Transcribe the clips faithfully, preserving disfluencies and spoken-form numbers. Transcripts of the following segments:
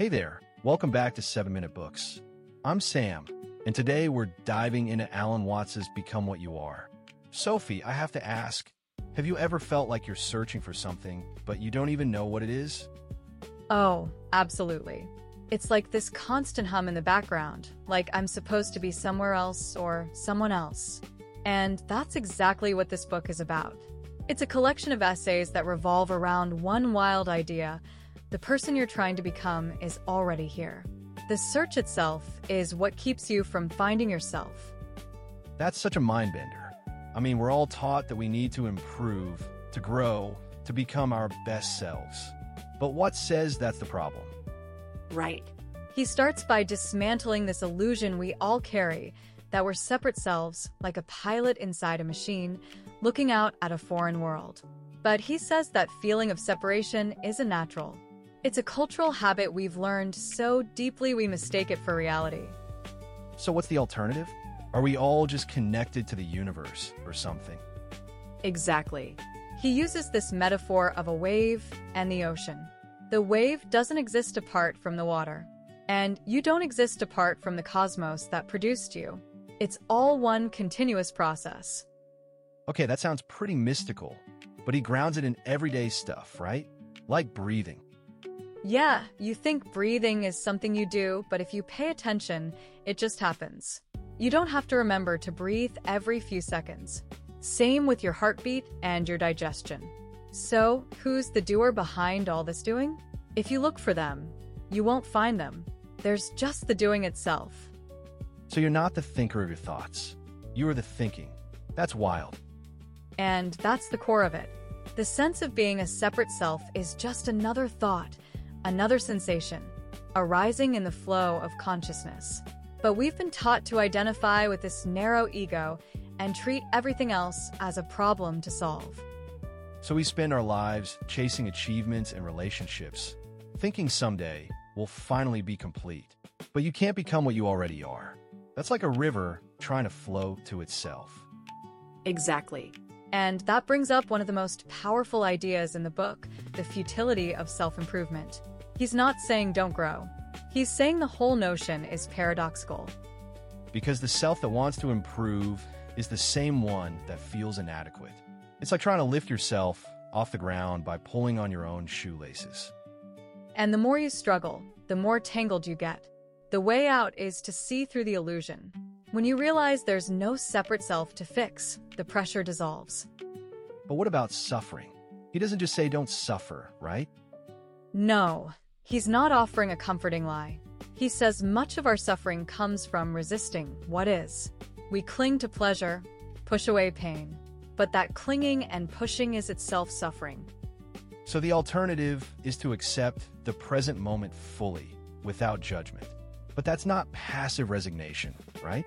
Hey there, welcome back to seven minute Books. I'm Sam, and today we're diving into Alan Watts's Become What You Are. Sophie, I have to ask, have you ever felt like you're searching for something, but you don't even know what it is? Oh, absolutely. It's like this constant hum in the background, like I'm supposed to be somewhere else or someone else. And that's exactly what this book is about. It's a collection of essays that revolve around one wild idea. The person you're trying to become is already here. The search itself is what keeps you from finding yourself. That's such a mind bender. I mean, we're all taught that we need to improve, to grow, to become our best selves. But what says that's the problem? Right. He starts by dismantling this illusion we all carry, that we're separate selves, like a pilot inside a machine, looking out at a foreign world. But he says that feeling of separation isn't natural. It's a cultural habit we've learned so deeply we mistake it for reality. So what's the alternative? Are we all just connected to the universe or something? Exactly. He uses this metaphor of a wave and the ocean. The wave doesn't exist apart from the water, and you don't exist apart from the cosmos that produced you. It's all one continuous process. Okay, that sounds pretty mystical, but he grounds it in everyday stuff, right? Like breathing. Yeah, you think breathing is something you do, but if you pay attention, it just happens. You don't have to remember to breathe every few seconds. Same with your heartbeat and your digestion. So, who's the doer behind all this doing? If you look for them, you won't find them. There's just the doing itself. So you're not the thinker of your thoughts. You are the thinking. That's wild. And that's the core of it. The sense of being a separate self is just another thought, another sensation, arising in the flow of consciousness. But we've been taught to identify with this narrow ego and treat everything else as a problem to solve. So we spend our lives chasing achievements and relationships, thinking someday we'll finally be complete. But you can't become what you already are. That's like a river trying to flow to itself. Exactly. And that brings up one of the most powerful ideas in the book, the futility of self-improvement. He's not saying don't grow. He's saying the whole notion is paradoxical. Because the self that wants to improve is the same one that feels inadequate. It's like trying to lift yourself off the ground by pulling on your own shoelaces. And the more you struggle, the more tangled you get. The way out is to see through the illusion. When you realize there's no separate self to fix, the pressure dissolves. But what about suffering? He doesn't just say don't suffer, right? No, he's not offering a comforting lie. He says much of our suffering comes from resisting what is. We cling to pleasure, push away pain. But that clinging and pushing is itself suffering. So the alternative is to accept the present moment fully, without judgment. But that's not passive resignation, right?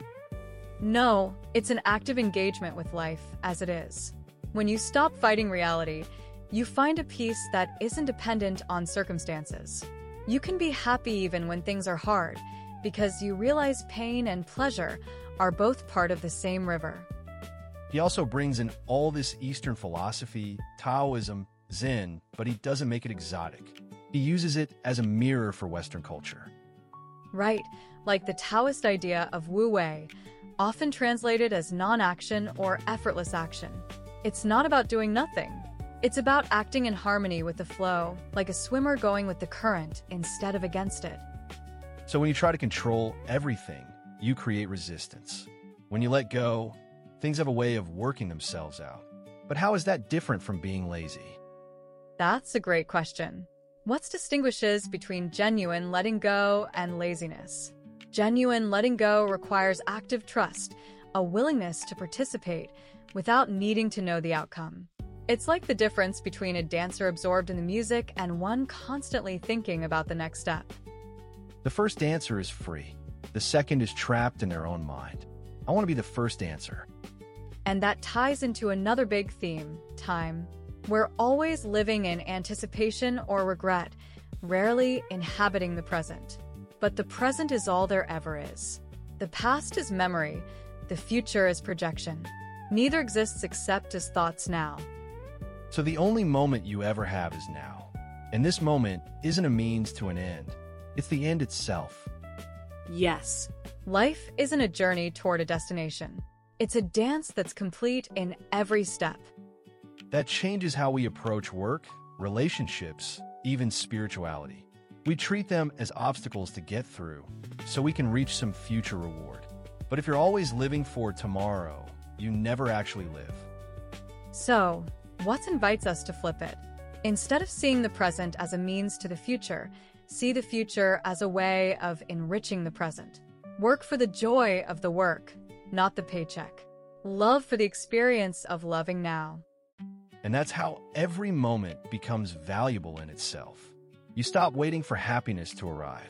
No, it's an active engagement with life as it is. When you stop fighting reality, you find a peace that isn't dependent on circumstances. You can be happy even when things are hard, because you realize pain and pleasure are both part of the same river. He also brings in all this Eastern philosophy, Taoism, Zen, but he doesn't make it exotic. He uses it as a mirror for Western culture. Right, like the Taoist idea of Wu Wei, often translated as non-action or effortless action. It's not about doing nothing. It's about acting in harmony with the flow, like a swimmer going with the current instead of against it. So when you try to control everything, you create resistance. When you let go, things have a way of working themselves out. But how is that different from being lazy? That's a great question. What distinguishes between genuine letting go and laziness? Genuine letting go requires active trust, a willingness to participate without needing to know the outcome. It's like the difference between a dancer absorbed in the music and one constantly thinking about the next step. The first dancer is free. The second is trapped in their own mind. I want to be the first dancer. And that ties into another big theme, time. We're always living in anticipation or regret, rarely inhabiting the present. But the present is all there ever is. The past is memory, the future is projection. Neither exists except as thoughts now. So the only moment you ever have is now. And this moment isn't a means to an end. It's the end itself. Yes. Life isn't a journey toward a destination. It's a dance that's complete in every step. That changes how we approach work, relationships, even spirituality. We treat them as obstacles to get through, so we can reach some future reward. But if you're always living for tomorrow, you never actually live. So, what invites us to flip it? Instead of seeing the present as a means to the future, see the future as a way of enriching the present. Work for the joy of the work, not the paycheck. Love for the experience of loving now. And that's how every moment becomes valuable in itself. You stop waiting for happiness to arrive.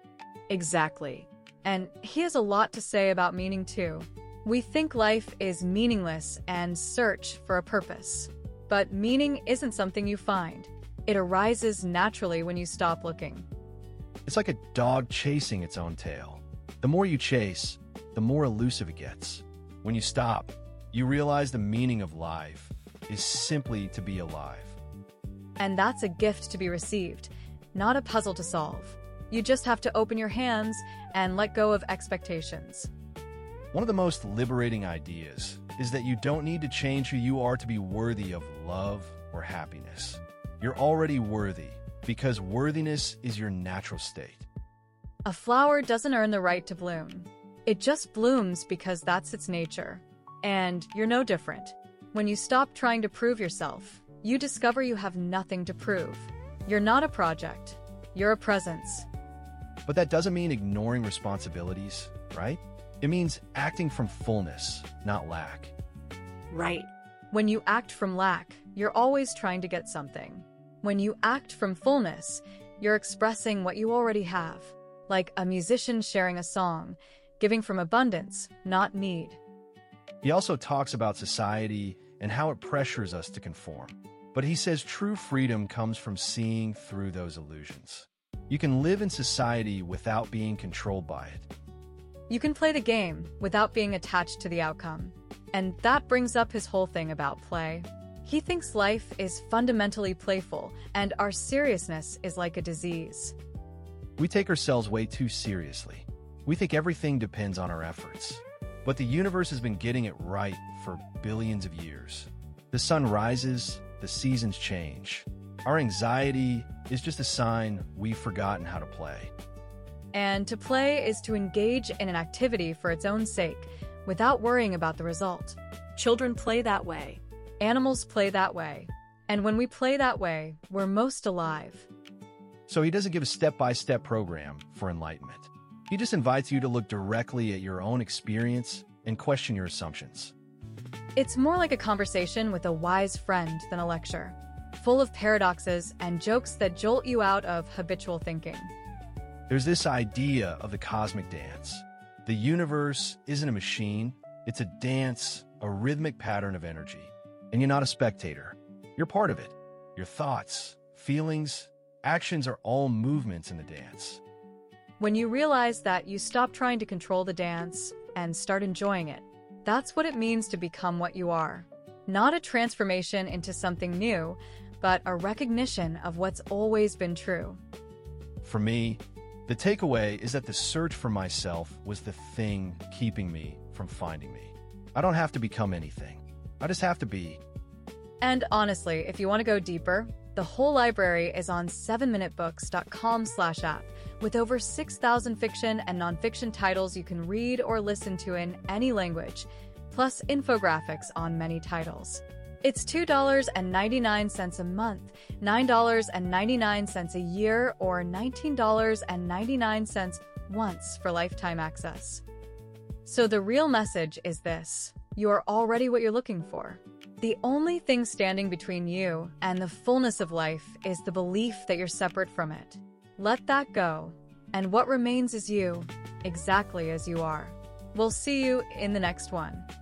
Exactly. And he has a lot to say about meaning too. We think life is meaningless and search for a purpose. But meaning isn't something you find. It arises naturally when you stop looking. It's like a dog chasing its own tail. The more you chase, the more elusive it gets. When you stop, you realize the meaning of life is simply to be alive. And that's a gift to be received, not a puzzle to solve. You just have to open your hands and let go of expectations. One of the most liberating ideas is that you don't need to change who you are to be worthy of love or happiness. You're already worthy because worthiness is your natural state. A flower doesn't earn the right to bloom. It just blooms because that's its nature. And you're no different. When you stop trying to prove yourself, you discover you have nothing to prove. You're not a project. You're a presence. But that doesn't mean ignoring responsibilities, right? It means acting from fullness, not lack. Right. When you act from lack, you're always trying to get something. When you act from fullness, you're expressing what you already have, like a musician sharing a song, giving from abundance, not need. He also talks about society and how it pressures us to conform. But he says true freedom comes from seeing through those illusions. You can live in society without being controlled by it. You can play the game without being attached to the outcome. And that brings up his whole thing about play. He thinks life is fundamentally playful, and our seriousness is like a disease. We take ourselves way too seriously. We think everything depends on our efforts. But the universe has been getting it right for billions of years. The sun rises, the seasons change. Our anxiety is just a sign we've forgotten how to play. And to play is to engage in an activity for its own sake, without worrying about the result. Children play that way. Animals play that way. And when we play that way, we're most alive. So he doesn't give a step-by-step program for enlightenment. He just invites you to look directly at your own experience and question your assumptions. It's more like a conversation with a wise friend than a lecture, full of paradoxes and jokes that jolt you out of habitual thinking. There's this idea of the cosmic dance. The universe isn't a machine, it's a dance, a rhythmic pattern of energy. And you're not a spectator. You're part of it. Your thoughts, feelings, actions are all movements in the dance. When you realize that, you stop trying to control the dance and start enjoying it. That's what it means to become what you are. Not a transformation into something new, but a recognition of what's always been true. For me, the takeaway is that the search for myself was the thing keeping me from finding me. I don't have to become anything. I just have to be. And honestly, if you want to go deeper, the whole library is on seven minute books dot com slash app, with over six thousand fiction and nonfiction titles you can read or listen to in any language, plus infographics on many titles. It's two dollars and ninety-nine cents a month, nine dollars and ninety-nine cents a year, or nineteen dollars and ninety-nine cents once for lifetime access. So the real message is this: you are already what you're looking for. The only thing standing between you and the fullness of life is the belief that you're separate from it. Let that go, and what remains is you, exactly as you are. We'll see you in the next one.